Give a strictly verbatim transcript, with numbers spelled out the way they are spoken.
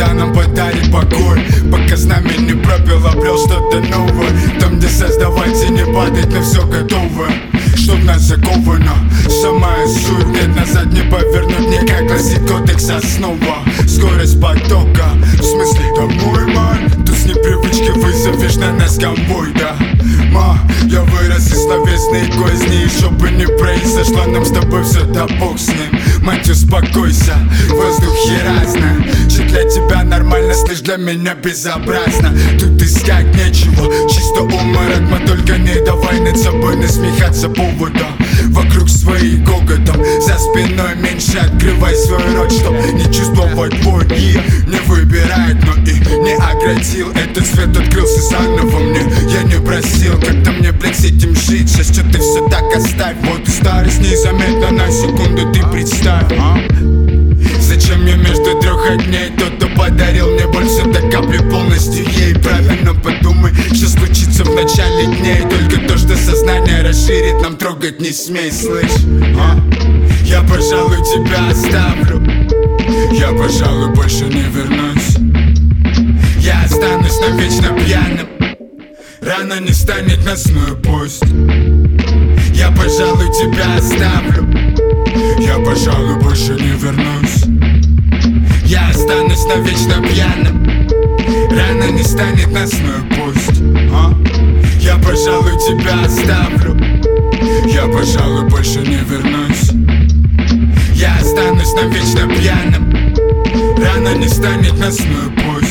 всегда нам подарит покой, пока с нами не пропил, обрел что-то новое. Там, где создавать и не падать на все готовое, чтоб нас заковано самая суть. Нет, назад не повернуть, не как гласит кодекс основа. Скорость потока, в смысле домой, ман. Тут с непривычки вызовешь на нас конвой, да. Ма, я вырос из словесной козни, и чтоб бы не произошло, нам с тобой все да бог с ним. Мать, успокойся, в воздухе разное. Че для тебя нормально, слышь, для меня безобразно. Тут искать нечего, чисто уморок, мы только не давай над собой насмехаться повода. Вокруг своих гоготом, за спиной меньше открывай свой рот, чтоб не чувствовать боль. И не выбирает, но и не оградил. Этот свет открылся заново мне, я не просил. Как-то мне, блядь, с этим жить, сейчас что ты все так оставь. Вот и старость незаметно, на секунду ты представь, а? Зачем мне между трех огней? Тот, кто подарил мне боль, все до капли полностью ей. Правильно подумай, что случится в начале дней. Только то, что сознание расширит, нам трогать не смей, слышь, а? Я, пожалуй, тебя оставлю, я, пожалуй, больше не вернусь. Я останусь навечно пьяным, рано не станет ночной поезд. Я, пожалуй, тебя оставлю, я, пожалуй, больше не вернусь. Я останусь навечно пьяным, рано не станет ночной поезд, а? Я, пожалуй, тебя оставлю, я, пожалуй, больше не вернусь. Я останусь навечно пьяным, рано не станет ночной поезд.